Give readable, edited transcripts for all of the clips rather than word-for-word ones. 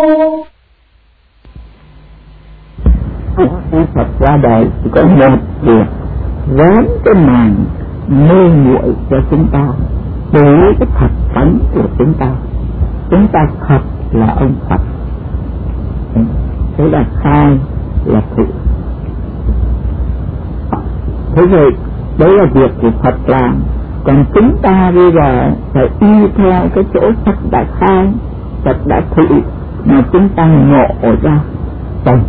Phật ra đời chỉ có một việc dán cái màn mê muội cho chúng ta, để cái thật tánh của chúng ta thật là ông Phật. Thế là khai là thị. Thế rồi đấy là việc của Phật làm. Còn chúng ta bây giờ phải y theo cái chỗ Phật đã khai, Phật đã thị, mà chúng ta ngộ ra, tầng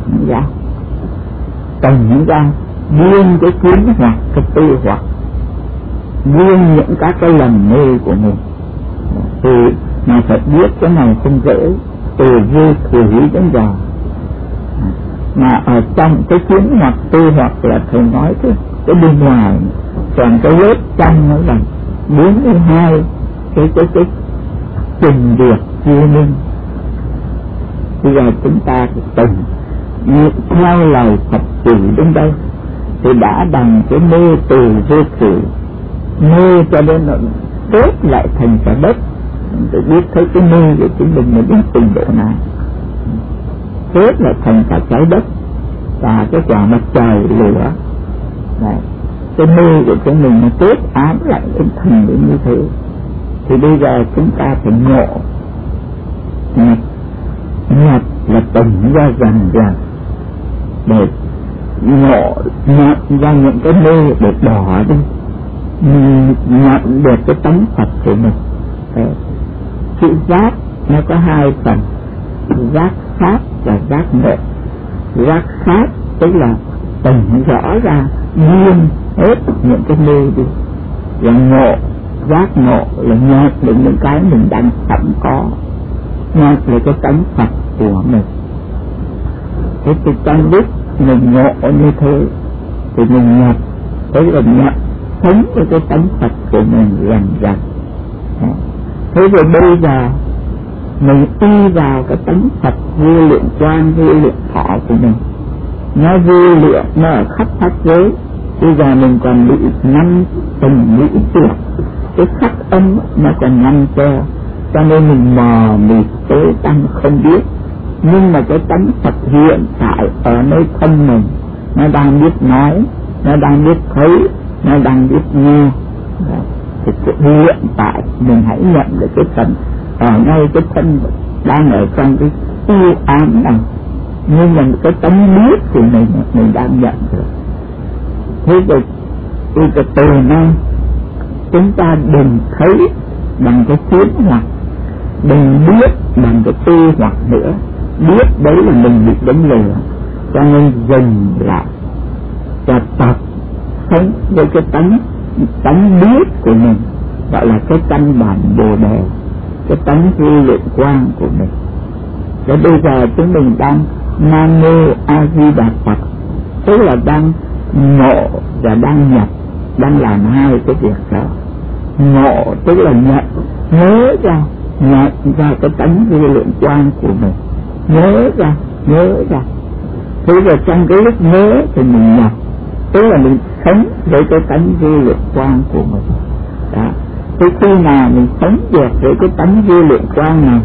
ra nguyên cái kiến hoặc cái tư hoặc, nguyên những các cái lầm mê của mình. Thì mà phải biết cái này không dễ, từ vô thủy đến giờ. Mà ở trong cái kiến hoặc tư hoặc là thầy nói cái bên ngoài, còn cái lớp trong nó là 42 cái trình việc vô minh. Bây giờ chúng ta từng theo lời Phật chỉ đến đây thì đã bằng cái mê từ vô thủy, mê cho đến nó đốt lại thành cả đất, để biết thấy cái mê của chính mình là đến trình độ nào, đốt lại thành cả trái đất và cái quả mặt trời lửa. Đấy, cái mê của chúng mình nó tốt ám lại tinh thần đến như thế. Thì bây giờ chúng ta phải ngộ nhập là tổng ra rằng để ngộ nhận ra những cái mê để bỏ đi, nhận được cái tánh Phật của mình. Chữ giác nó có hai phần, giác pháp và giác ngộ. Giác pháp tức là tổng rõ ra nguyên hết những cái mê đi, và ngộ, giác ngộ là nhận được những cái mình đang sẵn có, nhận được cái tánh Phật của mình. Thế thì trong lúc mình ngộ như thế thì mình nhập, thế là nhập sống với cái tánh Phật của mình dần. Thế rồi bây giờ mình y vào cái tánh Phật vô lượng quang, vô lượng thọ của mình, nó vô lượng, nó ở khắp pháp giới. Bây giờ mình còn bị 5 tình nghĩ tuyệt, cái sắc âm nó còn ngăn cho nên mình mò mịt tối tăm không biết. Nhưng mà cái tánh Phật hiện tại ở nơi thân mình, nó đang biết nói, nó đang biết thấy, nó đang biết nghe. Thì hiện tại mình hãy nhận được cái phần ở ngay cái thân đang ở trong cái u ám này, nhưng mà cái tánh biết của mình đang nhận được. Thế rồi từ nay chúng ta đừng thấy bằng cái kiến hoặc, đừng biết bằng cái tư hoặc nữa. Biết đấy là mình bị đánh lừa, cho nên dừng lại và tập sống với cái tánh biết của mình, gọi là cái căn bản Bồ Đề, cái tánh vô lượng quang của mình. Và bây giờ chúng mình đang Nam Mô A Di Đà Phật, tức là đang ngộ và đang nhập, đang làm hai cái việc đó. Ngộ tức là nhận, nhớ ra cái tánh vô lượng quang của mình, nhớ ra. Thế rồi trong cái lúc nhớ thì mình nhập, tức là mình sống với cái tánh vô lượng quang của mình. Đó. Thế khi nào mình sống được với cái tánh vô lượng quang này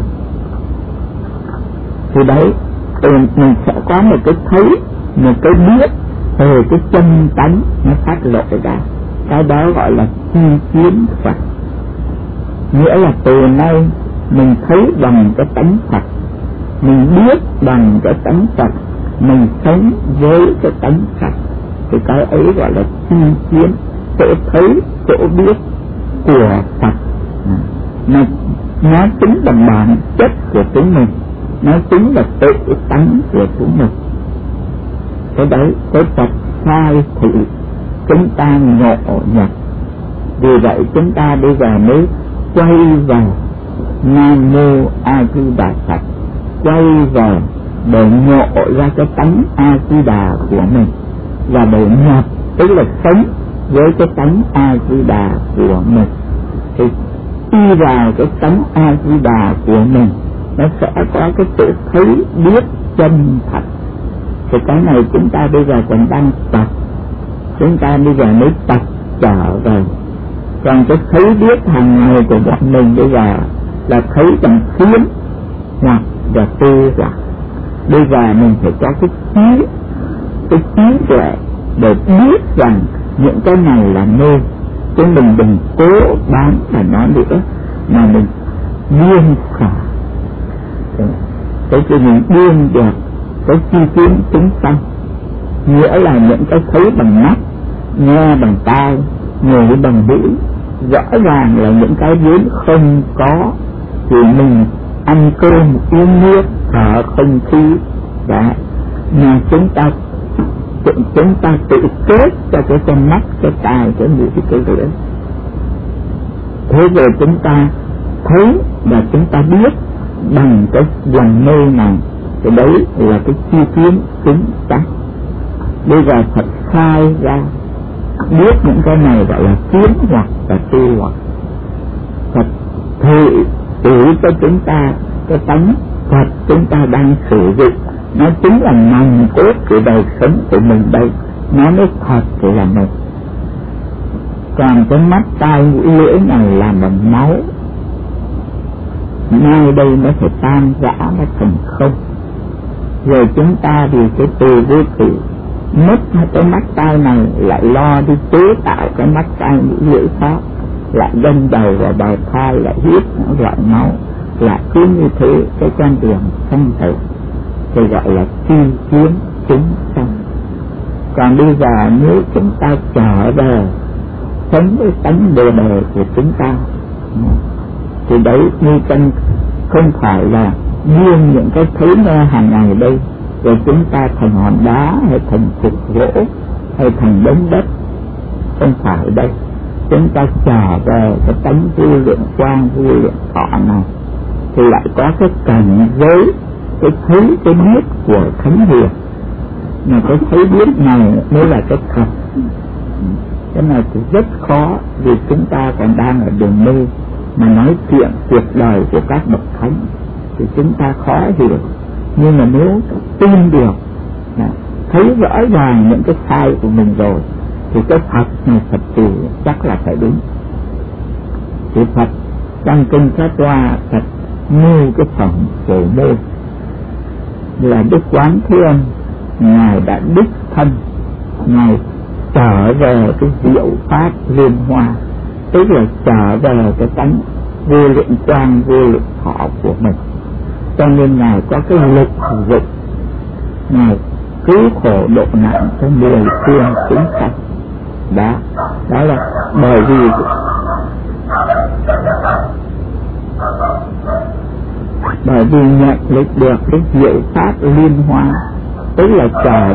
thì đấy mình sẽ có một cái thấy, một cái biết từ cái chân tánh nó phát lộ ra. Cái đó gọi là chi kiến Phật. Nghĩa là từ nay mình thấy bằng cái tánh Phật, mình biết bằng cái tánh Phật, mình sống với cái tánh Phật, thì cái ấy gọi là chi kiến, chỗ thấy, chỗ biết của Phật. Mà nó tính bằng bản chất của chúng mình, nó tính là tự tánh của chúng mình. Cái đấy, cái Phật khai thị, chúng ta ngộ nhập. Vì vậy chúng ta bây giờ mới quay vào Nam Mô A Di Đà Phật, quay vào để ngộ ra cái tánh A Di Đà của mình, và để nhập, tức là sống với cái tánh A Di Đà của mình. Thì đi vào cái tánh A Di Đà của mình, nó sẽ có cái tự thấy biết chân thật. Thì cái này chúng ta bây giờ còn đang tập, chúng ta bây giờ mới tập trở về. Còn cái thấy biết hàng ngày của bọn mình bây giờ là thấy bằng kiến hoặc và tu là bây giờ mình phải có cái trí tuệ để biết rằng những cái này là mê, chứ mình đừng cố bám vào nó nữa, mà mình buông xả. Cái khi mình buông được cái chi kiến chúng sanh, nghĩa là những cái thấy bằng mắt, nghe bằng tai, ngửi bằng mũi, rõ ràng là những cái vốn không có, thì mình ăn cơm uống nước thở không khí đã, mà chúng ta tự kết cho cái con mắt, cái tai, cái mũi, cái lưỡi. Thế rồi chúng ta thấy và chúng ta biết bằng cái dòng mê này, cái đấy là cái chi kiến chúng ta. Bây giờ Phật khai ra biết những cái này gọi là kiến hoặc và tu hoặc. Phật tự cho chúng ta cái tánh Phật chúng ta đang sử dụng, nó chính là nòng cốt của đời sống của mình đây, nó mới thật là mình. Còn cái mắt tai mũi lưỡi này làm bằng máu, ngay đây nó phải tan rã, nó thành không. Rồi chúng ta vì cái từ vô tử mất cái mắt tai này, lại lo đi chế tạo cái mắt tai mũi lưỡi khác, lại đâm đầu vào bào thai, lại hít những loại máu, lại cứ như thế cái con đường sanh tử, thì gọi là chi kiến chúng sanh. Còn bây giờ nếu chúng ta trở về sống với tánh bồ đề của chúng ta, thì đấy như chân không phải là riêng những cái thấy nghe hàng ngày đây, rồi chúng ta thành hòn đá hay thành cục gỗ hay thành đống đất, không phải đây. Chúng ta trở về cái tánh vô lượng quang vô lượng thọ này, thì lại có cái cảnh giới, cái thấy cái biết của thánh hiền, mà cái thấy biết này mới là cái thật. Cái này thì rất khó, vì chúng ta còn đang ở đường mê, mà nói chuyện cuộc đời của các bậc thánh thì chúng ta khó hiểu. Nhưng mà nếu tin được, thấy rõ ràng những cái sai của mình rồi, thì cái Phật này Phật tử chắc là phải đúng. Thì Phật trong kinh Pháp Hoa, Phật nêu cái phẩm của môn là Đức Quán Thế Âm, Ngài đã đích thân, Ngài trở về cái diệu pháp liên hoa, tức là trở về cái tánh vô lượng quang vô lượng thọ của mình. Cho nên Ngài có cái lực dụng, Ngài cứu khổ độ nạn cho 10 phương chúng sanh. Đó là bởi vì nhận được cái diệu pháp liên hoa, tức là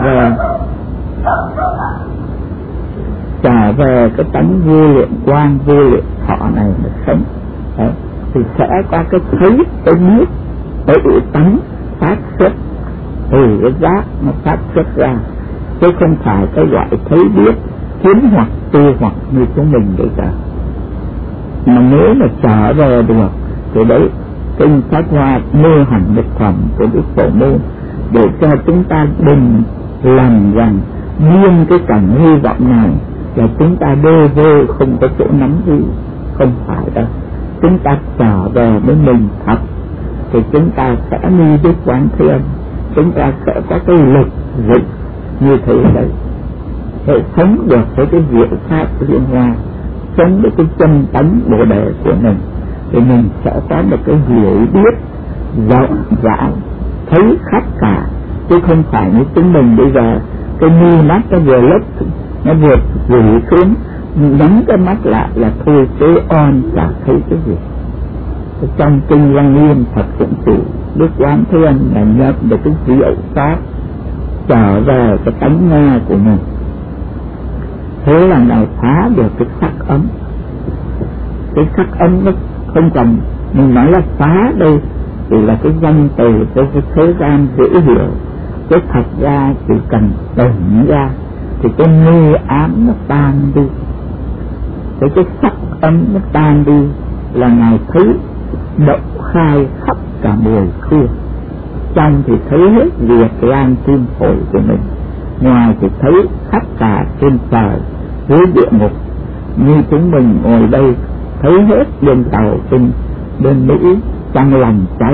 trở về cái tánh vô lượng quang vô lượng thọ này mà sống. Đấy, thì sẽ có cái thấy, cái biết, cái tánh phát xuất từ cái giác nó phát xuất ra, chứ không phải cái gọi thấy biết kiến hoặc tu hoặc như chúng mình bây giờ. Mà nếu mà trở về được thì đấy, kinh Pháp Hoa mê hành đức phẩm của Đức Phổ Môn, để cho chúng ta đừng làm rằng riêng cái cảnh hy vọng này là chúng ta đê vê không có chỗ nắm giữ. Không phải đâu. Chúng ta trở về với mình thật, thì chúng ta sẽ như Đức Quán Thế Âm, chúng ta sẽ có cái lực dịch như thế đấy, để sống được với cái diệu pháp liên hoa, sống với cái chân tánh bồ đề của mình, thì mình sẽ có được cái hiểu biết rộng rãi, thấy khắp cả, chứ không phải như chúng mình bây giờ cái mi mắt nó vừa lấp, nó vừa rủ xuống, nhắm cái mắt lại là thôi chế on, chả thấy cái gì. Trong kinh Lăng Nghiêm, Phật cũng chỉ Đức Quán Thế Âm là nhận được cái diệu pháp, trở về cái tánh nghe của mình. Thế là Ngài phá được cái sắc ấm. Cái sắc ấm nó không cần mình nói là phá đây, thì là cái danh từ cho cái thế gian dễ hiểu. Cái thật ra chỉ cần tỉnh ra thì cái mê ám nó tan đi, cái sắc ấm nó tan đi, là Ngài thấy động khai khắp cả 10 phương. Trong thì thấy hết việc lan tim phổi của mình, ngoài thì thấy khắp cả trên trời dưới địa ngục. Như chúng mình ngồi đây thấy hết bên tàu, bên Mỹ, trong lòng trái đất,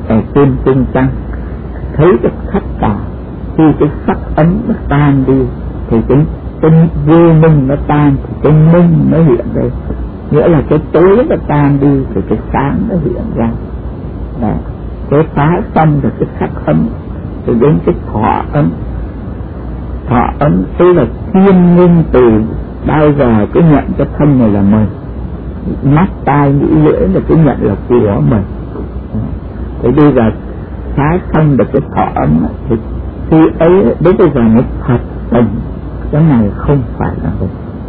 ở trên cung trăng thấy được khắp cả. Khi cái sắc ấm nó tan đi thì cái vô minh nó tan, thì cái minh nó hiện đây, nghĩa là cái tối nó tan đi thì cái sáng nó hiện ra. Đấy. Cái phá xong rồi cái sắc ấm thì đến cái thọ ấm. Thọ ấm tức là thiên nguyên từ bao giờ cái nhận cái thân này là mình, mắt tai mũi lưỡi là cái nhận là của mình. Thì bây giờ phá xong được cái thọ ấm thì khi ấy đến bây giờ nó thật tình cái này không phải là mình.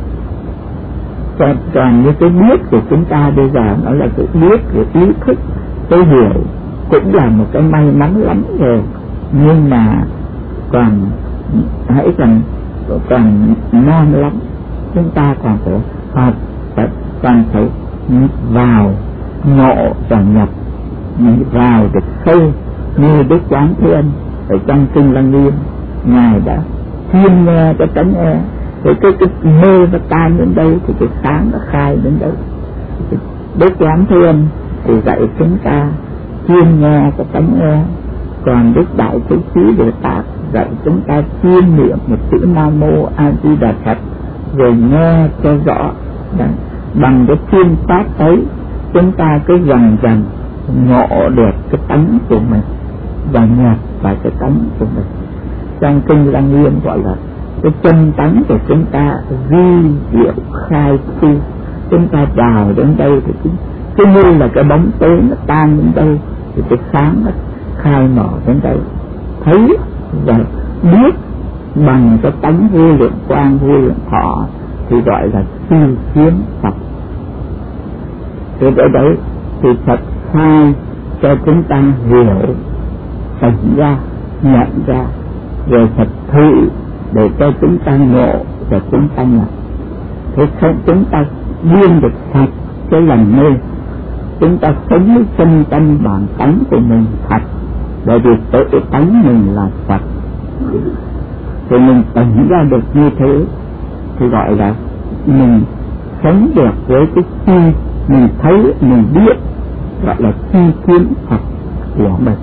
Còn như cái biết của chúng ta bây giờ nó là cái biết của ý thức, cái hiểu cũng là một cái may mắn lắm rồi, nhưng mà còn hãy còn non lắm. Chúng ta còn phải học, còn phải vào ngộ và nhập, vào được sâu như Đức Quán Thế Âm ở trong kinh Lăng Nghiêm. Ngài đã thiên nghe cái tánh e, thì cái mê nó tan đến đâu thì cái sáng nó khai đến đâu. Đức Quán Thế Âm thì dạy chúng ta thiên nghe cái tánh e, còn Đức Đại Thế Chí Bồ Tát dạy chúng ta chuyên niệm một chữ Nam Mô A Di Đà Phật rồi nghe cho rõ. Đấy. Bằng cái chuyên pháp ấy chúng ta cứ dần dần ngộ được cái tánh của mình và nhập vào cái tánh của mình. Trong kinh Lăng Nghiêm gọi là cái chân tánh của chúng ta vi diệu khai chi. Chúng ta vào đến đây thì cứ như là cái bóng tối nó tan đến đâu thì cái sáng nó khai mở đến đây. Thấy và biết bằng cái tánh vô lượng quang vô lượng thọ thì gọi là suy kiến Phật. Thì ở đấy thì Phật khai cho chúng ta hiểu, tỉnh ra, nhận ra, rồi Phật thử để cho chúng ta ngộ và chúng ta nhập. Thế không chúng ta buông được sạch cái lầm mê, chúng ta sống với chân tâm bản tánh của mình thật, bởi vì tự tánh mình là Phật. Thì mình tỉnh ra được như thế thì gọi là mình sống được với cái chi mình thấy, mình biết, gọi là chi kiến Phật của mình.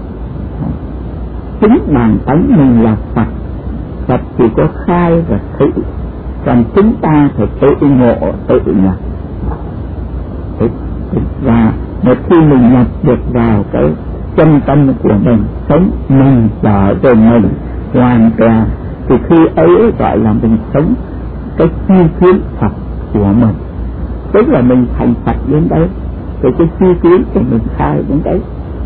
Chính bản tánh mình là Phật, Phật chỉ có khai và thử, còn chúng ta phải tự ngộ, tự nhập. Và một khi mình nhập được vào cái chân tâm của mình, sống mình trở về mình hoàn toàn, thì khi ấy gọi là mình sống cái chi kiến Phật của mình. Tức là mình thành Phật đến đấy, thì cái chi kiến của mình khai đến đấy.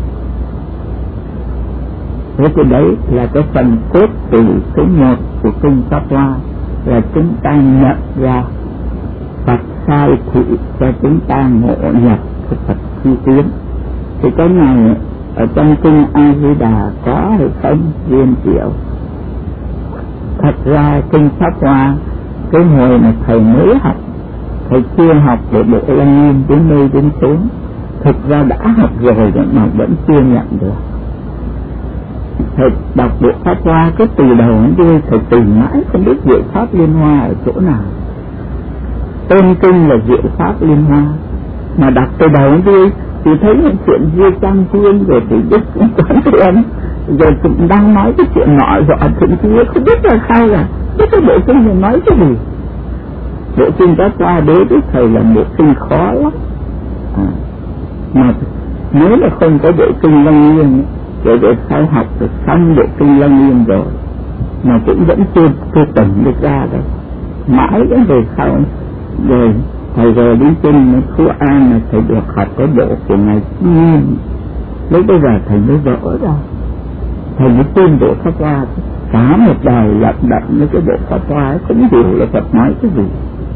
Thế cái đấy là cái phần cốt từ số 1 của kinh Pháp Hoa, là chúng ta nhận ra Phật khai thị cho chúng ta ngộ nhập cái Phật chi kiến. Thì cái này ở trong kinh A Di Đà có hay không Viên Triệu? Thật ra kinh Pháp Hoa cái hồi mà thầy mới học, thầy chưa học để bộ Lăng Nghiêm đến nơi đến chốn, thực ra đã học rồi mà vẫn chưa nhận được. Thầy đọc bộ Pháp Hoa cái từ đầu đến đuôi thầy tìm mãi không biết Diệu Pháp Liên Hoa ở chỗ nào. Tên kinh là Diệu Pháp Liên Hoa, mà đọc từ đầu đến đuôi thì thấy những chuyện Vua Trang Thiên rồi thì Đức Quán Thế Âm, rồi cũng đang nói cái chuyện nọ rõ chuyện kia, không biết là sao là biết cái bộ kinh này nói cái gì. Bộ kinh Pháp Hoa đối với thầy là bộ kinh khó lắm. Mà nếu là không có bộ kinh Lăng Nghiêm rồi để sao học được xong bộ kinh Lăng Nghiêm rồi mà cũng vẫn chưa tỉnh được ra đâu. Mãi đến về sau rồi thầy rồi đến trên Phú An là thầy được học cái bộ của Ngài Nghiêm. Lúc bây giờ thầy mới vỡ ra, thầy mới tin bộ Pháp Hoa. Cả một đời lận đận với cái bộ Pháp Hoa không hiểu là Phật nói cái gì.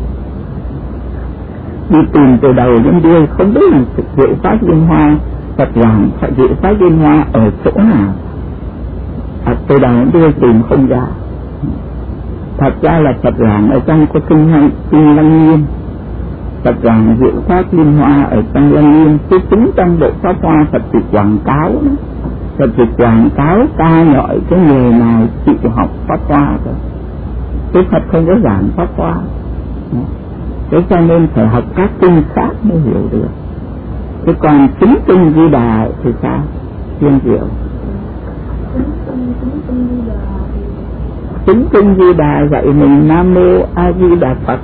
Đi tìm từ đầu đến đuôi không biết là Diệu Pháp Liên Hoa, Phật giảng Diệu Pháp Liên Hoa ở chỗ nào. Từ đầu đến đuôi tìm không ra. Thật ra là Phật giảng ở trong cái kinh Lăng Nghiêm, Phật giảng Diệu Pháp Liên Hoa ở trong Lăng Nghiêm, chứ chính trong bộ Pháp Hoa Phật chỉ quảng cáo đó. Phật chỉ quảng cáo ca ngợi cái người nào chịu học Pháp Hoa thôi, chứ Phật không có giảng Pháp Hoa. Thế cho nên phải học các kinh khác mới hiểu được. Thế còn chính kinh Di Đà thì sao? Thiên diệu. Chính kinh Di Đà dạy mình Nam Mô A Di Đà Phật.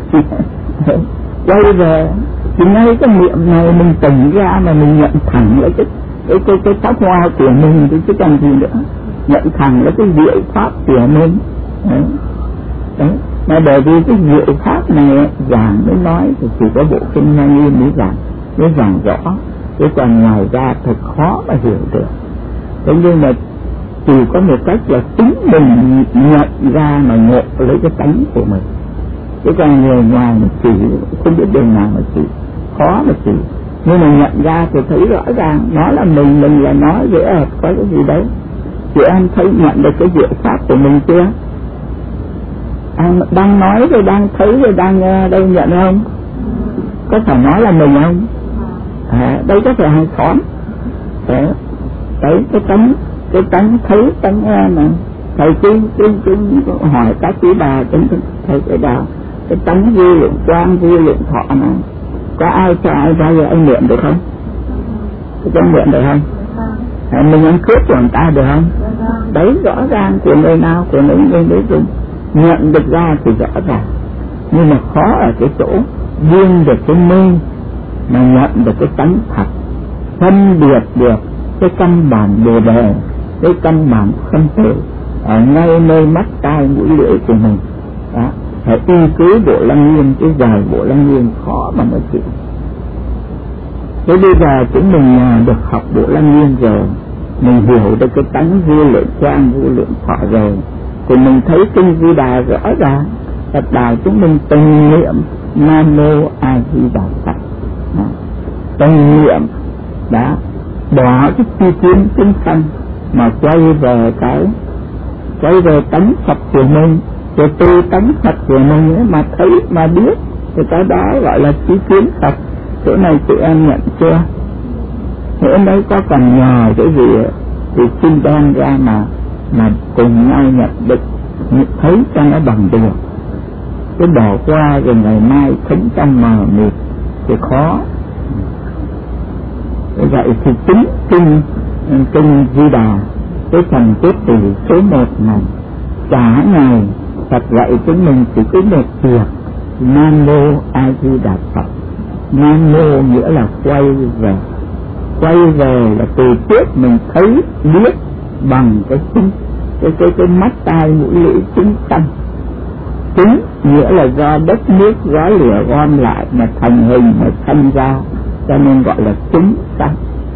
Quay về thì ngay cái niệm này mình tỉnh ra mà mình nhận thẳng lấy cái pháp hoa của mình chứ chẳng gì nữa, nhận thẳng lấy cái diệu pháp của mình. Đấy. Mà bởi vì cái diệu pháp này giảng mới nói thì chỉ có bộ kinh Hoa Nghiêm mới giảng rõ, chứ còn ngoài ra thật khó mà hiểu được. Thế nhưng mà chỉ có một cách là chính mình nhận ra mà ngộ lấy cái tánh của mình, chứ còn người ngoài mà chỉ không biết đường nào mà chỉ, khó mà chỉ. Nhưng mà nhận ra thì thấy rõ ràng nó là mình là nó, dễ ợt có cái gì đấy. Chị em thấy nhận được cái diệu pháp của mình chưa? Anh đang nói rồi đang thấy rồi đang nghe đâu, nhận không? Có phải nói là mình không? Đây có phải hàng xóm. Đấy cái tánh thấy tánh nghe mà. Thầy cứ hỏi các quý bà thầy cái đạo cái tánh vô lượng quang vô lượng thọ này, có ai cho ai bao giờ anh niệm được không? Có niệm được không? Mình ăn cướp của người ta được không? Đấy rõ ràng của người nào của người đấy dùng nhận được ra thì rõ ràng, nhưng mà khó ở cái chỗ buông được cái mê mà nhận được cái tánh thật, phân biệt được cái căn bản bồ đề, cái căn bản không thể ở ngay nơi mắt tai mũi lưỡi của mình. Đó, phải y cứ Bộ Lăng Nghiêm, cái dài Bộ Lăng Nghiêm khó mà mới chịu. Thế bây giờ chúng mình được học Bộ Lăng Nghiêm rồi, mình hiểu được cái tánh vô lượng quang vô lượng thọ rồi, thì mình thấy kinh Di Đà rõ ràng. Phật đạo chúng mình từng niệm Nam Mô A Di Đà Phật, từng niệm đã bỏ cái chi kiến chúng sanh mà quay về tánh Phật của mình, rồi từ tánh Phật của mình ấy mà thấy mà biết, thì cái đó gọi là chi kiến Phật. Chỗ này chị em nhận chưa? Nếu đấy có cần nhờ cái gì thì xin đem ra mà cùng nhau nhận định, thấy cho nó bằng được. Cái bỏ qua rồi ngày mai thính trong mờ mịt thì khó. Vậy thì chính kinh Di Đà, cái phần cốt từ số 1 này, cả ngày Phật dạy chúng mình chỉ có một việc: Nam Mô A Di Đà Phật. Nam Mô nghĩa là quay về là từ trước mình thấy biết bằng cái mắt tai mũi lưỡi chúng sanh. Chúng nghĩa là do đất nước gió lửa gom lại mà thành hình mà sanh ra, cho nên gọi là chúng sanh.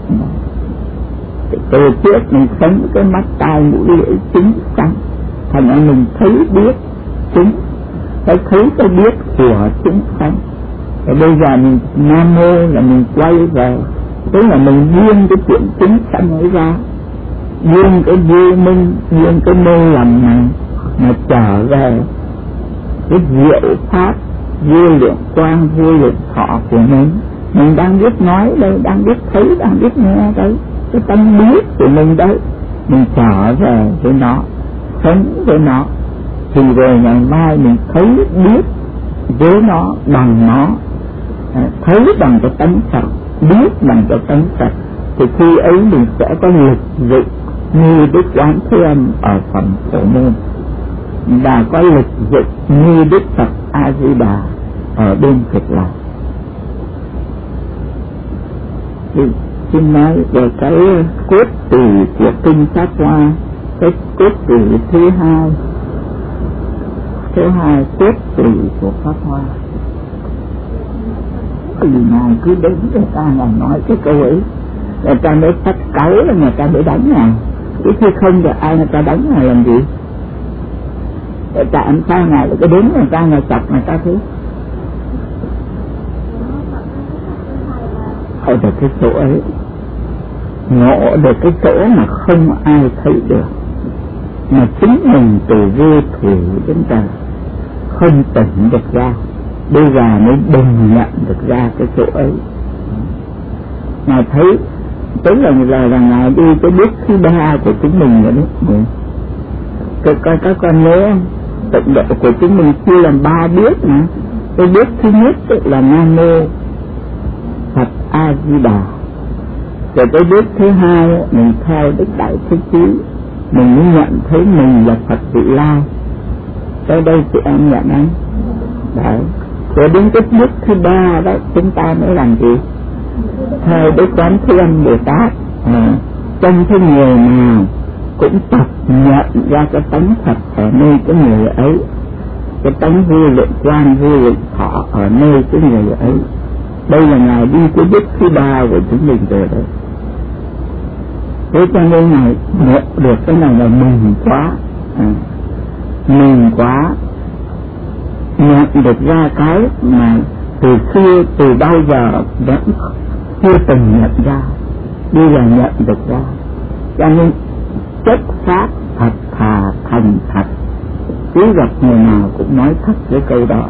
Từ trước mình sống cái mắt tai mũi lưỡi chúng sanh, thành ra mình thấy biết chúng, thấy cái biết của chúng sanh. Và bây giờ mình Nam Mô là mình quay về, tức là mình buông cái chuyện chúng sanh ấy ra, buông cái vô minh, buông cái mê lầm này, mà trở về cái diệu pháp vô lượng quang vô lượng thọ của mình. Mình đang biết nói đây, đang biết thấy, đang biết nghe đấy, cái tâm biết của mình đấy, mình trở về với nó, sống với nó, thì rồi ngày mai mình thấy biết với nó, bằng nó, thấy bằng cái tánh Phật, biết bằng cái tánh Phật, thì khi ấy mình sẽ có lực dụng như Đức Quán Thế Âm ở phần Phổ Môn, và có lực dụng như Đức Phật A Di Đà ở bên Cực Lạc. Thì xin nói về cái cốt tủy của kinh Pháp Hoa, cái cốt tủy thứ hai cốt tủy của Pháp Hoa. Vì Ngài cứ đến người ta là nói cái câu ấy, người ta mới phát cáu là người ta mới đánh Ngài. Chứ khi không được ai người ta đánh Ngài làm gì? Tại sao Ngài lại cứ đến người ta, Ngài chọc người ta thế? Ở được cái chỗ ấy, ngộ được cái chỗ mà không ai thấy được, mà chính mình từ vô thủy đến giờ không tỉnh được ra, bây giờ mới bừng nhận được ra cái chỗ ấy. Ngài thấy, tức là Ngài đi cái bước thứ 3 của chúng mình rồi đấy. Các con nhớ không? Tịnh độ của chúng mình chia làm 3 bước mà. Cái bước thứ nhất là Nam Mô Phật A Di Đà. Rồi tới bước thứ hai mình theo Đức Đại Thế Chí, mình mới nhận thấy mình là Phật Vị Lai. Tới đây chị em nhận anh. Đấy. Rồi đến cái bước thứ ba đó chúng ta mới làm gì? Theo Đức Quán Thế Âm Bồ Tát. Trong cái người nào cũng tập nhận ra cái tánh thật ở nơi cái người ấy, cái tánh vô lượng quan vô lượng thọ ở nơi cái người ấy. Đây là Ngài đi cái bước thứ ba của chúng mình rồi đấy. Thế cho nên Ngài nhận được cái này là mừng quá, mừng quá, nhận được ra cái mà từ xưa từ bao giờ vẫn chưa từng nhận ra, bây giờ nhận được ra. Cho nên chất xác thật thà thành thật, cứ gặp người nào cũng nói thật với câu đó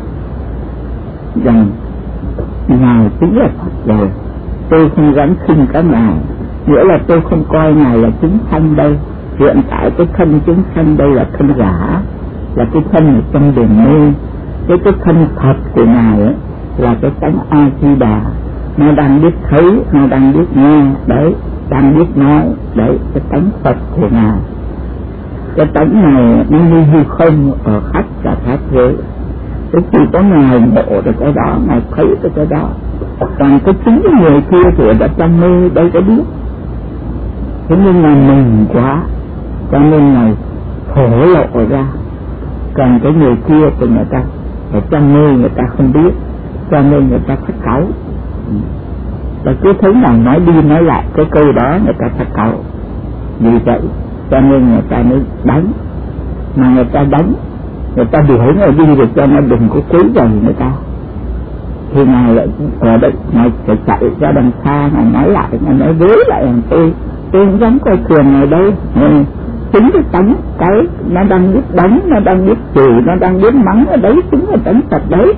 rằng Ngài chính là Phật rồi, tôi không dám khinh các Ngài, nghĩa là tôi không coi Ngài là chúng sanh đây. Hiện tại cái thân chúng sanh đây là thân giả, là cái thân ở trong đường mê. Cái thân thật của Ngài ấy là cái tánh A Di Đà, nó đang biết thấy, nó đang biết nghe, đấy, đang biết nói, đấy, cái tánh Phật của Ngài. Cái tánh này nó như hư không ở khắp cả pháp giới. Cái chỉ có Ngài ngộ được cái đó, Ngài thấy được cái đó. Còn cái chính người kia thì đã trong mê đâu có biết. Thế nên là mừng quá, cho nên Ngài thổ lộ ra. Còn cái người kia thì người ta ở trong mê, người ta không biết, cho nên người ta phát cáu. Và cứ thấy nào nói đi nói lại cái câu đó người ta phát cáu. Vì vậy cho nên người ta mới đánh. Mà người ta đánh, người ta đuổi người đi để cho nó đừng có quấy rầy người ta. Thì Ngài lại ở đây, Ngài phải chạy ra đằng xa, Ngài nói lại, Ngài nói với lại tôi không dám coi thường Ngài đâu. Chính cái tánh, cái nó đang biết đánh, nó đang biết chửi, nó đang biết mắng ở đấy, chính là tánh Phật đấy.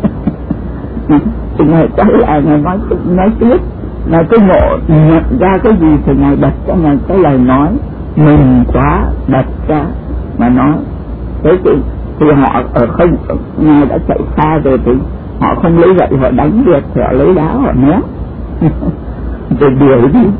Thì Ngài quay lại, Ngài nói tiếp, Ngài cứ ngộ nhận ra cái gì thì Ngài đặt cho Ngài cái lời nói mừng quá, đặt ra mà nói. Thế thì họ ở không, Ngài đã chạy xa rồi thì họ không lấy gậy họ đánh được, thì họ lấy đá họ ném rồi đuổi đi.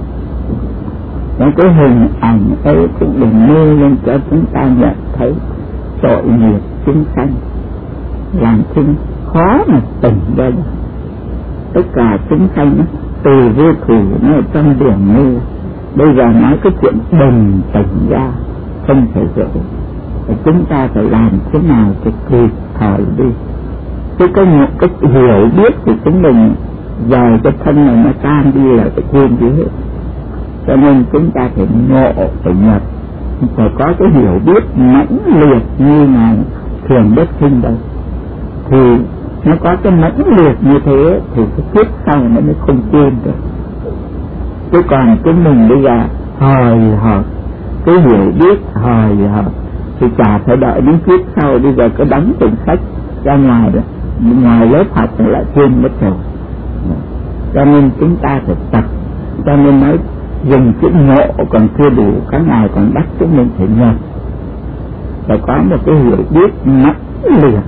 Cái hình ảnh ấy cũng đừng nêu lên cho chúng ta nhận thấy tội nghiệp chúng sanh, làm chúng khó mà tỉnh ra được. Tất cả chúng sanh từ vô thủ nó ở trong đường mê. Bây giờ nói cái chuyện bừng tỉnh ra không thể dễ. Chúng ta phải làm thế nào cho kịp thời đi. Cái hiểu biết của chúng mình giờ cái thân này nó tan đi là phải quên đi hết. Cho nên chúng ta phải ngộ, phải nhập, phải có cái hiểu biết mãnh liệt như Ngài Thiền Đức Sinh đây. Thì nó có cái mãnh liệt như thế thì cái kiếp sau nó mới không quên được. Chứ còn chúng mình bây giờ hời hợt, cái hiểu biết hời hợt thì chả phải đợi đến kiếp sau. Bây giờ cứ đóng quyển sách ra ngoài đó, ngoài lớp học thì lại quên mất rồi. Cho nên chúng ta phải tập. Cho nên nói dùng chữ ngộ còn chưa đủ, các ngài còn bắt chúng mình phải nhập, phải có một cái hiểu biết mãnh liệt.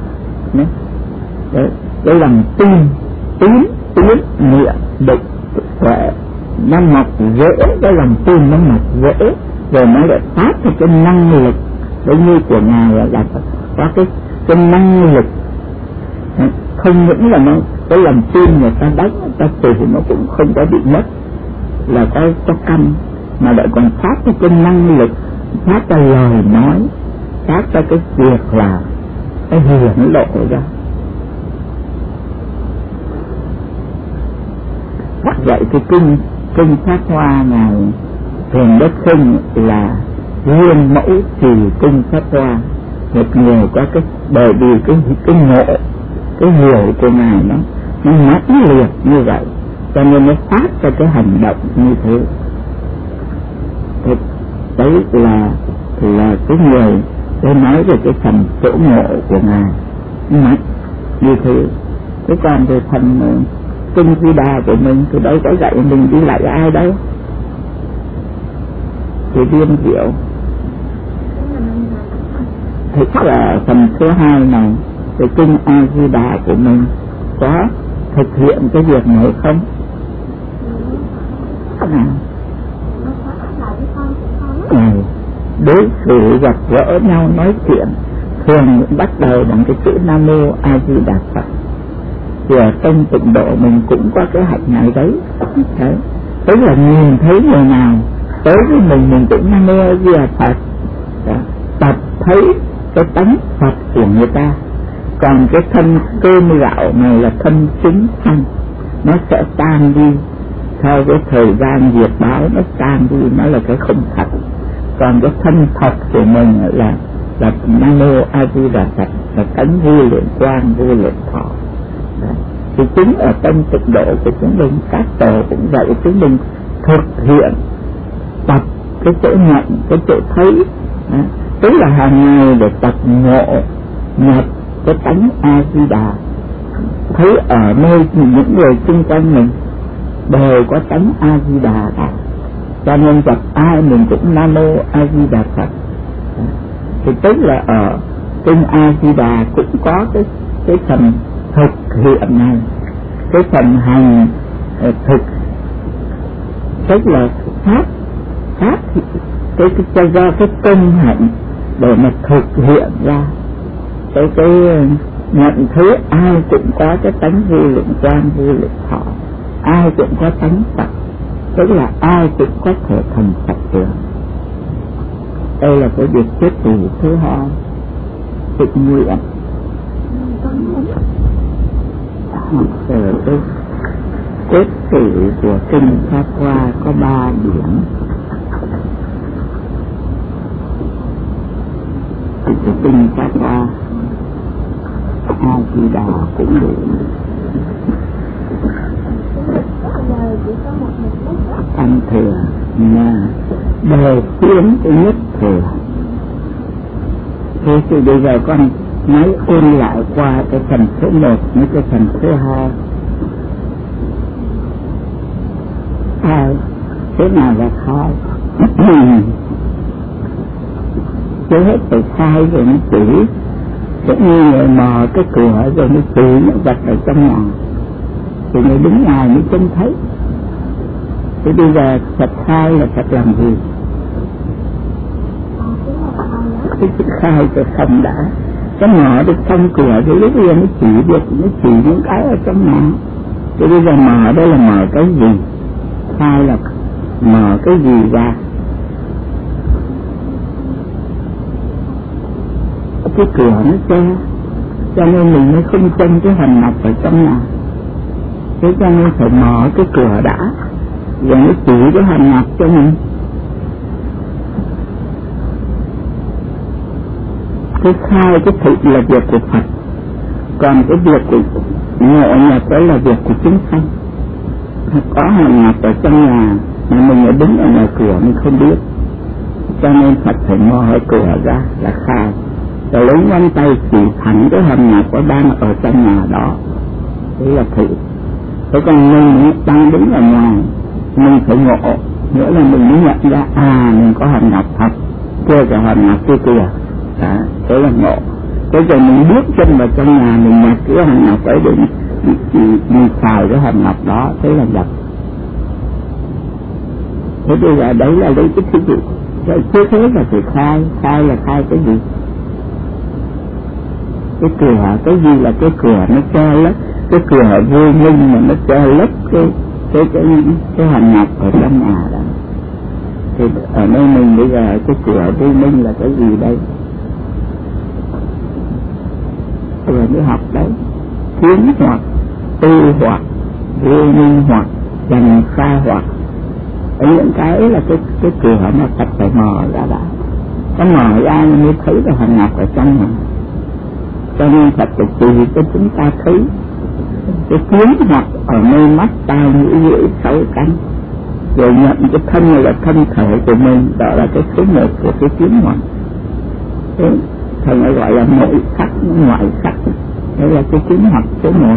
Cái lòng tin, tín niệm định tuệ nó mọc rễ, cái lòng tin nó mọc rễ, rồi nó lại phát ra cái năng lực. Giống như của ngài là có cái năng lực, không những là nó cái lòng tin người ta đánh, người ta từ nó cũng không có bị mất, là có căn, mà lại còn phát ra cái năng lực, phát ra lời nói, phát ra cái việc làm, cái hiển lộ ra. Vậy thì kinh Pháp Hoa Ngài Thiền Đức Sinh là nguyên mẫu trì kinh Pháp Hoa. Một người có cái, bởi vì cái ngộ, cái hiểu của ngài nó mãnh liệt như vậy, cho nên nó phát ra cái hành động như thế. Đấy là cái người tôi nói về cái phần chỗ ngộ của ngài mạnh như thế. Thế còn về phần kinh Di Đà của mình thì đâu có dạy mình đi lại ai đâu. Thì Viên Diệu thì chắc là phần số 2 này, cái kinh A Di Đà của mình có thực hiện cái việc này không? nào. Đối xử gặp gỡ nhau nói chuyện thường bắt đầu bằng cái chữ Nam Mô A Di Đà Phật. Thì ở trong tịnh độ mình cũng có cái hạnh này đấy. Đấy, tức là nhìn thấy người nào tới với mình cũng Nam Mô A Di Đà Phật. Đó. Tập thấy cái tánh Phật của người ta. Còn cái thân cơm gạo này là thân chính thanh, nó sẽ tan đi theo cái thời gian diệt báo, nó tan đi, nó là cái không thật. Còn cái thân thật của mình là Nam Mô A Di Đà Phật, là tánh vô lượng quang vô lượng thọ. Thì chính ở trong tịnh độ của chúng mình, các tổ cũng vậy, chúng mình thực hiện tập cái chỗ nhận, cái chỗ thấy. Tức là hàng ngày để tập ngộ nhập cái tánh A Di Đà, thấy ở nơi những người xung quanh mình đều có tánh A Di Đà cả, cho nên gặp ai mình cũng Nam Mô A Di Đà Phật. Thì tức là ở kinh A Di Đà cũng có cái phần thực hiện này, cái phần hành thực, tức là pháp cái ra cái công hạnh để mà thực hiện ra cái nhận thấy ai cũng có cái tánh vô lượng quang vô lượng thọ, ai cũng có tánh Phật, tức là ai cũng có thể thành Phật được. Đây là cái việc kết trụ thứ hai, tịnh nguyện. Cái kết trụ của kinh Pháp Hoa có 3 điểm. Thì cái kinh Pháp Hoa A Di Đà cũng được. Ăn thừa là đề tiến cái nhất thừa. Thế thì bây giờ con nói ôn lại qua cái phần số 1 với cái phần số 2. Thế nào là khai? Chứ hết phải khai rồi nó chỉ, sẽ như người mò cái cửa rồi nó chỉ nó vật ở trong nhà, thì người đứng ngoài mới trông thấy. Thì bây giờ Phật khai là Phật làm gì? Cái chữ khai cho không đã, cái mở được trong cửa thì lúc bây giờ nó chỉ được, nó chỉ những cái ở trong nhà. Thì bây giờ mở đây là mở cái gì? Khai là mở cái gì ra? Cái cửa nó che, cho nên mình mới không trông cái hình mặt ở trong nhà. Thế cho nên phải mở cái cửa đã, rồi nó chỉ cái hình mặt cho mình. Cái khai cái thực là việc của Phật, còn cái việc của ngộ nhập đó là việc của chúng sanh. Có hình mặt ở trong nhà mà mình ở đứng ở ngoài cửa mình không biết, cho nên Phật phải mở cửa ra là khai. Rồi lấy ngón tay chỉ thẳng cái hình mặt của đang ở trong nhà đó, đấy là thị. Thế còn mình đang đứng ở ngoài, mình phải ngộ, nghĩa là mình mới nhận ra mình có hình mặt thật, kia là hình mặt kia kìa. Thế là ngộ. Thế rồi mình bước chân vào trong nhà, mình nhặt cái hình mặt ấy để mình xài cái hình mặt đó, thế là nhập. Thế bây giờ đấy là lấy cái thứ gì? Rồi trước thế là phải khai là khai cái gì? Cái cửa, cái gì là cái cửa nó che lấp, cái cửa vô minh mà nó che lấp cái hình mặt ở trong nhà đó. Thì ở nơi mình bây giờ cái cửa vô minh là cái gì đây? Rồi mới học đấy, kiến hoặc, tư hoặc, vô minh hoặc, dần xa hoặc. Ở những cái là cái cửa mà Phật phải mở ra đã. Có mở ra mới thấy được hình mặt ở trong nhà. Cho nên Phật phải chỉ cho chúng ta thấy cái kiến hoặc ở nơi mắt, tai, mũi, lưỡi, sáu cánh, rồi nhận cái thân này là thân thể của mình, đó là cái số 1 của cái kiến hoặc. Thế thầy gọi là nội sắc, ngoại sắc, đây là cái kiến hoặc số 1.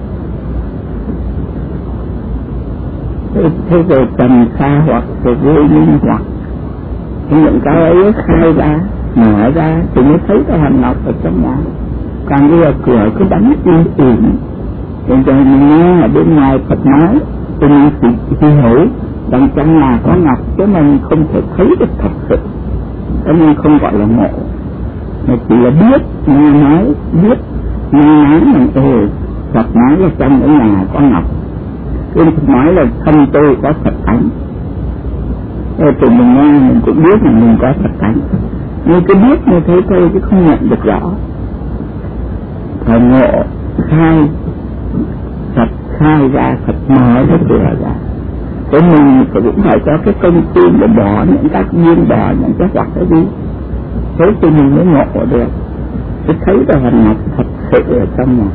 Thế rồi tầm xa hoặc, rồi vô minh hoặc, những cái ấy khai ra, mở ra thì mới thấy cái hình ngọc ở trong nhà. Còn bây giờ cửa cứ đánh yên ỉm, rồi mình nghe ở bên ngoài Phật nói, thì mình chỉ hiểu Bằng trong là có ngọc chứ mình không thể thấy được thật sự, cho nên không gọi là ngộ, mà chỉ là biết, nghe nói, biết, nghe nói mình Phật nói là trong cái nhà có ngọc, Phật nói là thân tôi có Phật tánh, thì mình nghe mình cũng biết là mình có Phật tánh, nhưng cứ biết như thế thôi chứ không nhận được rõ. Phải ngộ khai Phật, khai ra Phật nói nó thừa ra. Thế mình cũng phải có cái công phu để bỏ những các duyên, bỏ những cái hoặc đó đi, thế thì mình mới ngộ được, chứ thấy ra hình ngọc thật sự ở trong nhà.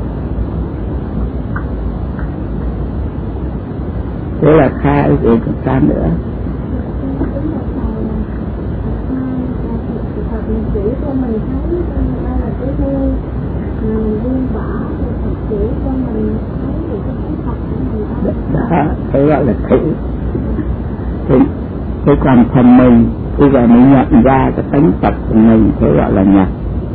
Thế là khai rồi còn sao nữa. Đó, thế gọi là thị. Thế còn phần mình bây giờ mình nhận ra cái tánh Phật của mình, thế gọi là nhập.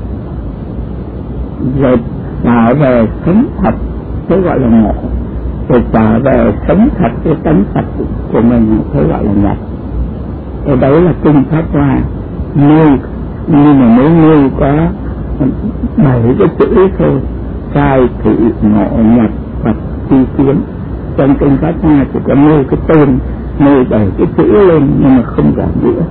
Rồi trở về sống thật, thế gọi là ngộ. Rồi trở về sống thật cái tánh Phật của mình, thế gọi là nhập. Cái đấy là kinh Pháp Hoa nuôi, nhưng mà nếu nuôi có 7 cái chữ thôi: khai, thị, ngộ, nhập, Phật, chi kiến. Trong kinh Pháp Hoa chỉ có nuôi cái tên, nuôi 7 cái chữ lên nhưng mà không rõ nghĩa.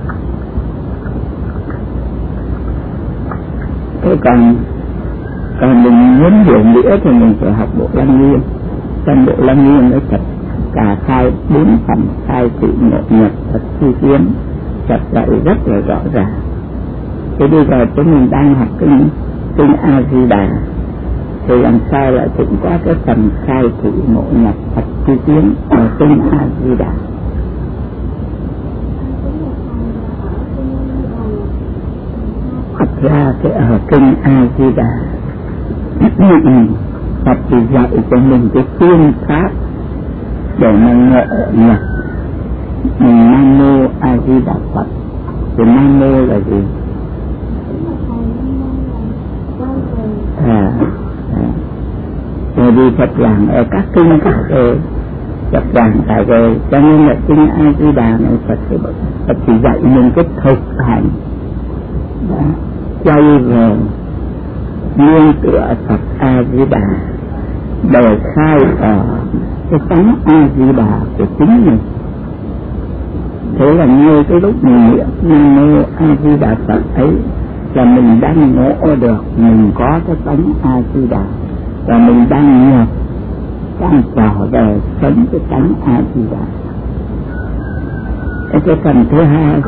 Thế còn mình muốn hiểu nghĩa thì mình phải học Bộ Lăng Nghiêm. Trong Bộ Lăng Nghiêm ấy thật cả khai 4 phần: khai, thị, ngộ, nhập, Phật, chi kiến, Phật dạy rất là rõ ràng. Thế bây giờ chúng mình đang học kinh A Di Đà, thì làm sao lại cũng có cái phần khai, thị, ngộ, nhập, Phật, chi kiến ở kinh A Di Đà. Thật ra cái ở kinh A Di Đà Phật thì dạy cho mình cái phương pháp để mà ngộ nhập. Mình Nam Mô A Di Đà Phật. Thì Nam Mô là gì? Rồi đi Phật giảng ở các kinh cả rồi, Phật giảng cả rồi, cho nên là kinh A Di Đà này Phật chỉ dạy mình cái thực hành. Đó, quay về nương tựa Phật A Di Đà để khai ở cái tánh A Di Đà của chính mình. Thế là như cái lúc mình niệm Nam Mô A Di Đà Phật ấy là mình đang ngộ được mình có cái tánh A Di Đà, và mình đang nhập, đang trở về sống cái tánh A Di Đà. Cái phần thứ hai,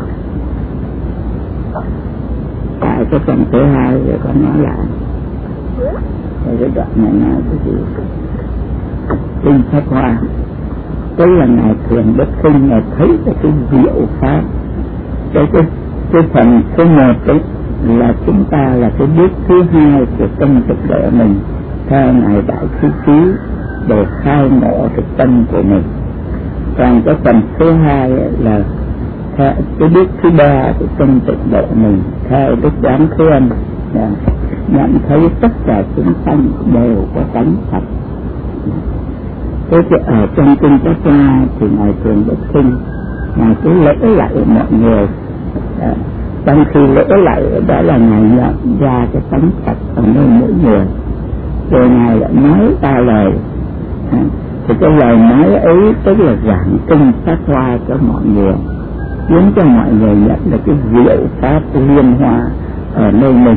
tại cái phần thứ hai rồi có nói lại cái đoạn này là cái gì? Kinh Pháp Hoa, tức là Ngài Thiền Đức Kinh Ngài thấy cái diệu pháp. Cái phần số 1 đấy là chúng ta là cái bước thứ hai của tâm thực độ mình theo Ngài Đại Sư Trí để khai ngộ thực tâm của mình. Còn cái phần số 2 là cái bước thứ 3 của tâm thực độ mình theo Đức Quán Thế Âm, nhận thấy tất cả chúng sanh đều có tánh Phật. Thế thì ở trong kinh Pháp Hoa thì Ngài Thiền Đức Kinh Ngài cứ lễ lại mọi người. Trong khi lễ lại đó là Ngài nhận ra cái tánh Phật ở nơi mỗi người, rồi Ngài lại nói ba lời. Thì cái lời nói ấy tức là giảng kinh Pháp Hoa cho mọi người, khiến cho mọi người nhận được cái diệu pháp liên hoa ở nơi mình.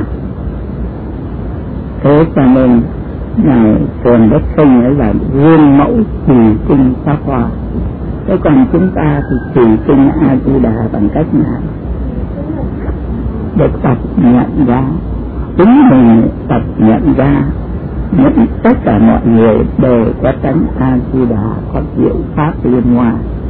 Thế cho nên Ngài Thiền Đức Kinh ấy là gương mẫu trì kinh Pháp Hoa. Thế còn chúng ta thì trì kinh A Di Đà bằng cách nào? Được tập nhận ra, chính mình tập nhận ra những tất cả mọi người đều có tánh A Di Đà, có diệu pháp liên hoa.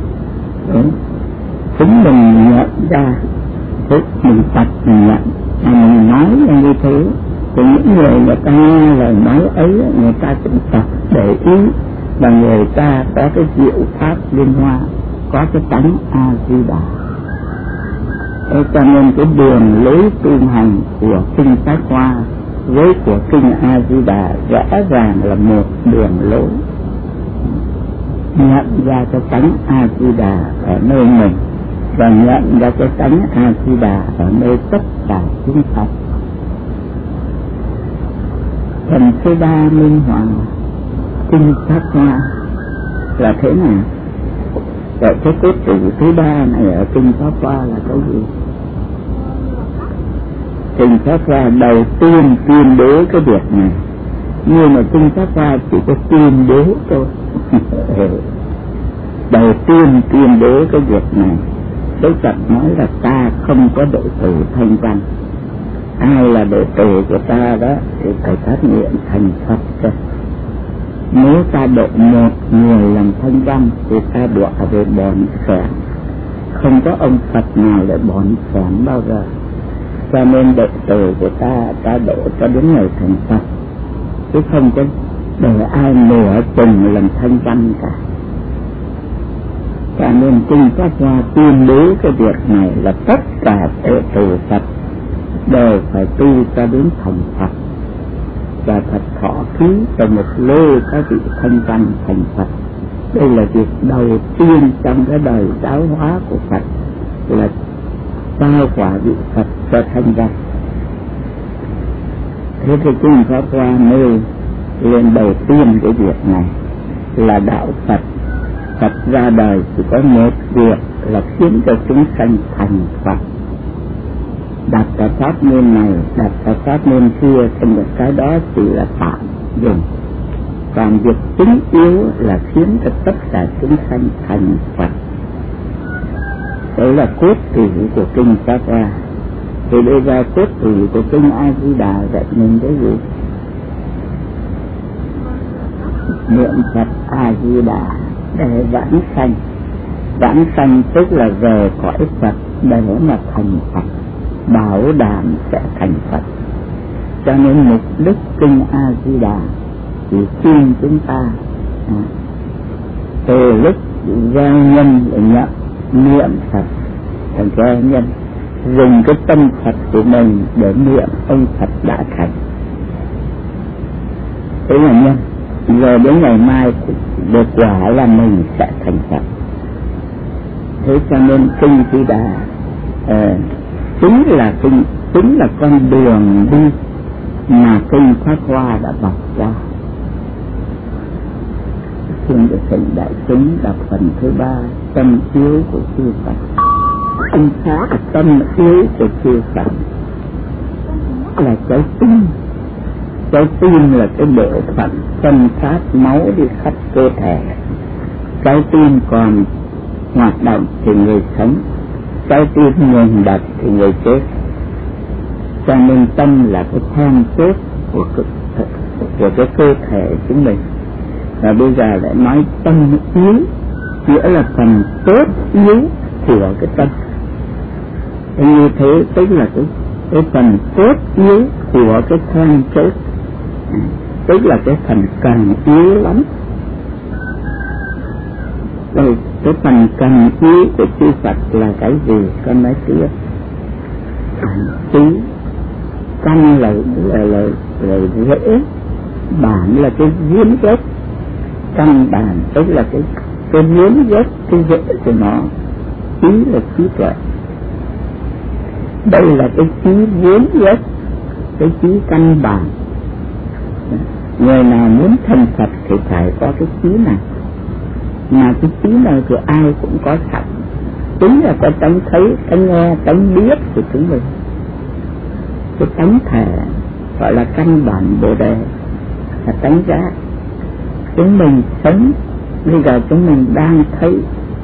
Chính mình nhận ra, thế mình tập nhận, mình nói như thế, thì những người ta nghe lời nói ấy, người ta cũng tập để ý, và người ta có cái diệu pháp liên hoa, có cái tánh A Di Đà. Thế cho nên cái đường lối tu hành của kinh Pháp Hoa với của kinh A Di Đà rõ ràng là một đường lối. nhận ra cái tánh A Di Đà ở nơi mình và nhận ra cái tánh A Di Đà ở nơi tất cả chúng Phật. Phần thứ ba minh họa kinh Pháp Hoa là thế nào? Vậy cái cốt trụ thứ ba này ở kinh Pháp Hoa là cái gì? Kinh Pháp Hoa đầu tiên tuyên bố cái việc này, nhưng mà kinh Pháp Hoa chỉ có tuyên bố thôi. Đầu tiên tuyên bố cái việc này, Đức Phật nói là ta không có đệ tử Thanh Văn. Ai là đệ tử của ta đó thì phải phát nguyện thành Phật cơ. Nếu ta độ một người làm Thanh Văn thì ta đọa về bòn xẻng. Không có ông Phật nào lại bòn xẻng bao giờ. Cho nên đệ tử của ta độ cho đến ngày thành Phật, chứ không có để ai nửa chừng làm Thanh Văn cả. Cho nên kinh Pháp Hoa tuyên bố cái việc này là tất cả đệ tử Phật đều phải tu cho đến thành Phật và thật thọ ký cho một lô các vị Thanh Văn thành Phật. Đây là việc đầu tiên trong cái đời giáo hóa của Phật, là trao quả vị Phật cho Thanh Văn. Thế thì kinh Pháp Hoa nêu lên đầu tiên cái việc này là đạo Phật. Phật ra đời chỉ có một việc là khiến cho chúng sanh thành Phật. Đặt cái pháp môn này, đặt cái pháp môn kia, thì một cái đó chỉ là tạm dùng. Còn việc chính yếu là khiến cho tất cả chúng sanh thành Phật. Đấy là cốt tủy của kinh Pháp Hoa. Thì bây giờ cốt tủy của kinh A Di Đà dạy mình cái gì? Niệm Phật A Di Đà để vãng sanh. Vãng sanh tức là về cõi Phật để mà thành Phật, bảo đảm sẽ thành Phật. Cho nên mục đích kinh A Di Đà thì khuyên chúng ta từ lúc gieo nhân để nhận niệm Phật, thành gieo nhân dùng cái tâm Phật của mình để niệm ông Phật đã thành. Thế là nhân, rồi đến ngày mai được quả là mình sẽ thành Phật. Thế cho nên kinh Di Đà chính là con đường đi mà kinh Pháp Hoa đã bọc ra. Xin được thỉnh đại chúng đọc phần thứ ba, tâm yếu của chư Phật. Tâm pháp tâm yếu của chư Phật là trái tim. Trái tim là cái bộ phận phân phát máu đi khắp cơ thể. Trái tim còn hoạt động thì người sống, trái tim ngừng đập thì người chết. Cho nên tâm là cái then chốt của cái cơ thể chúng mình. Và bây giờ lại nói tâm yếu, nghĩa là phần tốt yếu của cái tâm. Như thế tức là cái phần tốt yếu của cái then chốt, tức là cái phần cần yếu lắm. Rồi cái phần cần yếu của chư Phật là cái gì? Con nói tiếp. Trí căn là rễ, bản là cái viên gốc. Căn bản tức là cái viên gốc, cái rễ của nó. Trí là trí tuệ. Đây là cái trí vốn gốc, cái trí căn bản. Người nào muốn thành Phật thì phải có cái trí này. Mà cái trí này thì ai cũng có sẵn. Chính là cái tánh thấy, tánh nghe, tánh biết của chúng mình. Cái tánh thể gọi là căn bản Bồ Đề, là tánh giác. Chúng mình sống, bây giờ chúng mình đang thấy.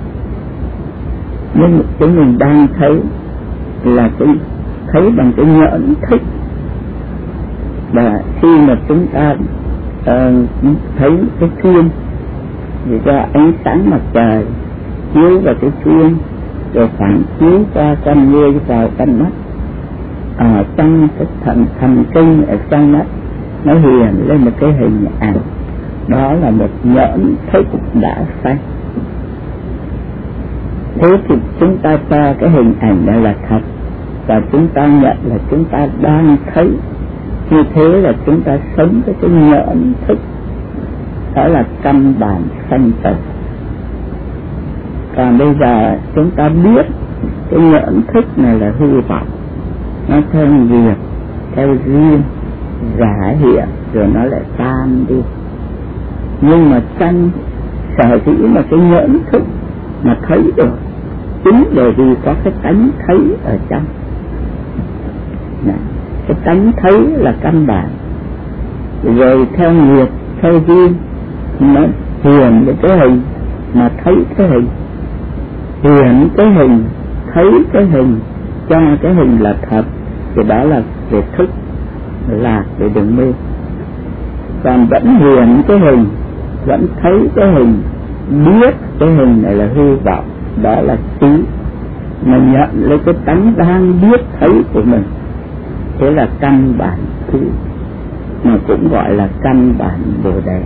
Nhưng chúng mình đang thấy là cái thấy bằng cái nhẫn thức. Và khi mà chúng ta thấy cái chuyên thì ra ánh sáng mặt trời chiếu vào cái chuyên, rồi phản chiếu qua con ngươi vào con mắt. Ở trong cái thần kinh ở trong mắt nó hiện lên một cái hình ảnh, đó là một nhẫn thức đã sáng. Thế thì chúng ta cho cái hình ảnh đó là thật, và chúng ta nhận là chúng ta đang thấy. Như thế là chúng ta sống với cái nhẫn thức, đó là căn bản sanh tử. Còn bây giờ chúng ta biết cái nhận thức này là hư vọng, nó theo nghiệp, theo duyên, giả hiện, rồi nó lại tan đi. Nhưng mà trong sở dĩ mà cái nhận thức mà thấy được, chính bởi vì có cái tánh thấy ở trong. Cái tánh thấy là căn bản. Rồi theo nghiệp, theo duyên, nó hiện được cái hình mà thấy cái hình, hiện cái hình, thấy cái hình, cho cái hình là thật, thì đó là về thức, lạc về đường mê. Còn vẫn hiện cái hình, vẫn thấy cái hình, biết cái hình này là hư vọng, đó là trí, mà nhận lấy cái tánh đang biết thấy của mình. Thế là căn bản trí, mà cũng gọi là căn bản Bồ Đề.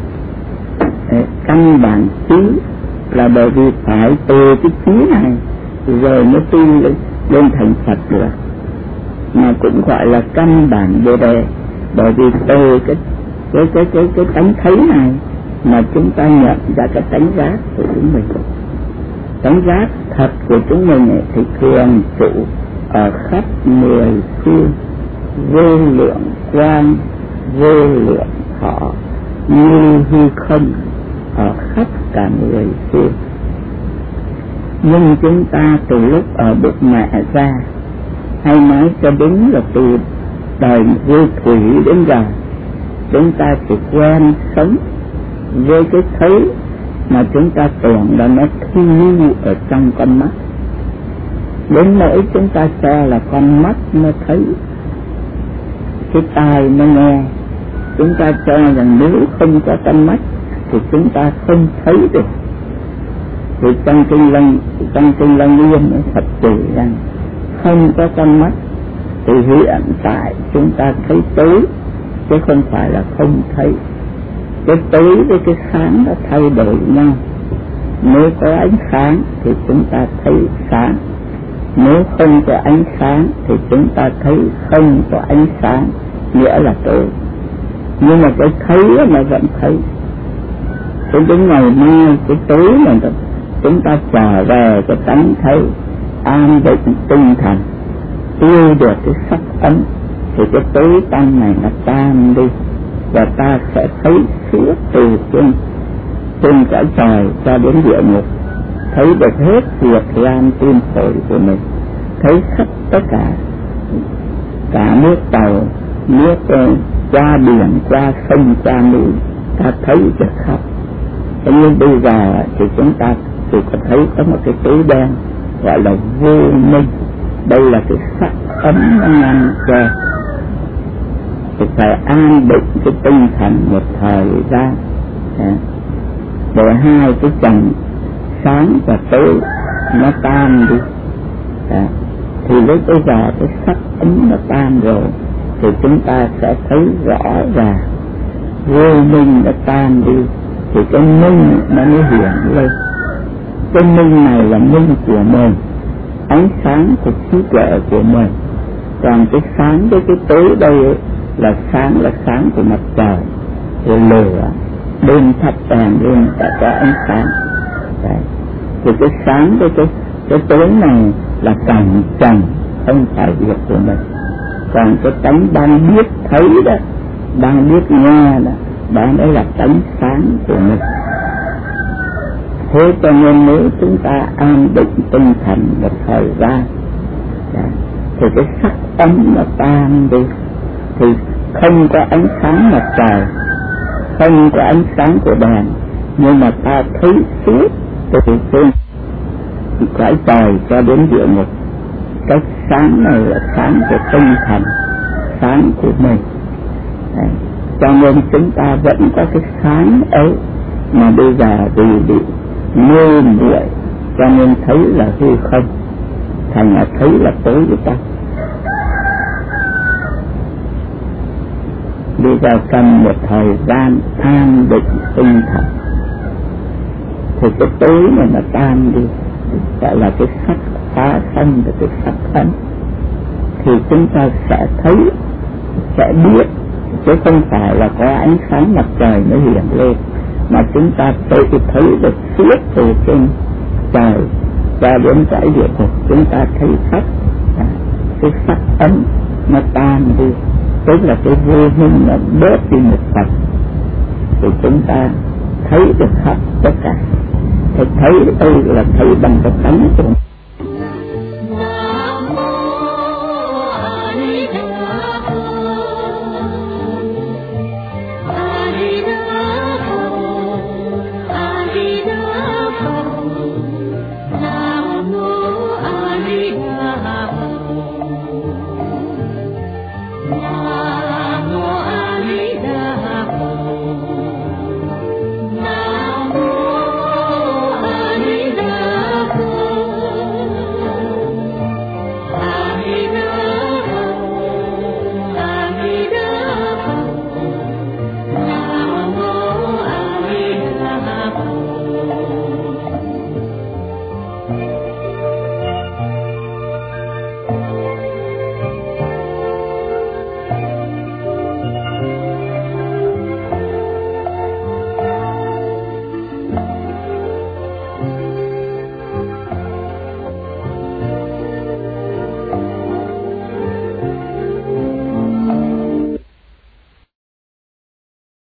Căn bản trí là bởi vì phải từ cái trí này rồi mới tu lên thành Phật được, mà cũng gọi là căn bản Bồ Đề, bởi vì từ cái tánh thấy này mà chúng ta nhận ra cái tánh giác của chúng mình. Tánh giác thật của chúng mình ấy, thì thường trụ ở khắp 10 phương, vô lượng quang, vô lượng thọ, như hư không ở khắp cả 10 phương. Nhưng chúng ta từ lúc ở bụng mẹ ra, hay nói cho đúng là từ đời vô thủy đến giờ, chúng ta chỉ quen sống với cái thấy mà chúng ta tưởng là nó thi ở trong con mắt. Đến nỗi chúng ta cho là con mắt nó thấy, cái tai nó nghe. Chúng ta cho rằng nếu không có con mắt thì chúng ta không thấy được. Thì trong kinh Lăng Nghiêm Phật chỉ rằng không có con mắt thì hiện tại chúng ta thấy tối, chứ không phải là không thấy. Cái tối với cái sáng nó thay đổi nhau. Nếu có ánh sáng thì chúng ta thấy sáng, nếu không có ánh sáng thì chúng ta thấy không có ánh sáng, nghĩa là tối. Nhưng mà cái thấy mà vẫn thấy. Cho đến ngày mai cái tối này chúng ta trở về cái tánh thấy, an định tinh thần, tiêu được cái sắc ấm, thì cái tối tăm này nó tan đi, và ta sẽ thấy suốt từ trên cõi trời cho đến địa ngục, thấy được hết việc gan tim phổi của mình, thấy khắp tất cả nước tàu, nước qua biển, qua sông, qua núi, ta thấy được khắp. Thế nhưng bây giờ thì chúng ta chỉ có thấy có một cái túi đen gọi là vô minh. Đây là cái sắc ấm nó ngăn che, thì phải an định cái tinh thần một thời gian để hai cái chồng sáng và tối nó tan đi. Thì lúc bây giờ cái sắc ấm nó tan rồi thì chúng ta sẽ thấy rõ ràng vô minh nó tan đi, thì cái minh nó mới hiện lên. Cái minh này là minh của mình, ánh sáng của trí tuệ của mình. Còn cái sáng với cái tối đây ấy, là sáng của mặt trời, rồi lửa, đêm thắp đèn lên đã có ánh sáng. Đấy. Thì cái sáng với cái tối này là cảnh trần, không phải việc của mình. Còn cái tánh đang biết thấy đó, đang biết nghe đó, đó đấy là tánh sáng của mình. Thế cho nên nếu chúng ta an định tinh thần một thời gian thì cái sắc ấm nó tan đi, thì không có ánh sáng mặt trời, không có ánh sáng của đèn, nhưng mà ta thấy suốt từ trên cõi trời cho đến địa ngục. Cái sáng này là sáng của tinh thần, sáng của mình. Đấy. Cho nên chúng ta vẫn có cái sáng ấy, mà bây giờ vì bị mê muội cho nên thấy là hư không, thành là thấy là tối của ta. Bây giờ cần một thời gian an định tinh thần thì cái tối này nó tan đi, gọi là cái sắc phá sanh và cái sắc ấn. Thì chúng ta sẽ thấy, sẽ biết, chứ không phải là có ánh sáng mặt trời mới hiện lên, mà chúng ta tự thấy được suốt từ trời và đến cõi địa ngục, chúng ta thấy sắc, cái sắc ấm nó tan đi, tức là cái vô minh nó bớt đi một phần, thì chúng ta thấy được hết tất cả. Thấy đây là thấy bằng cái tánh của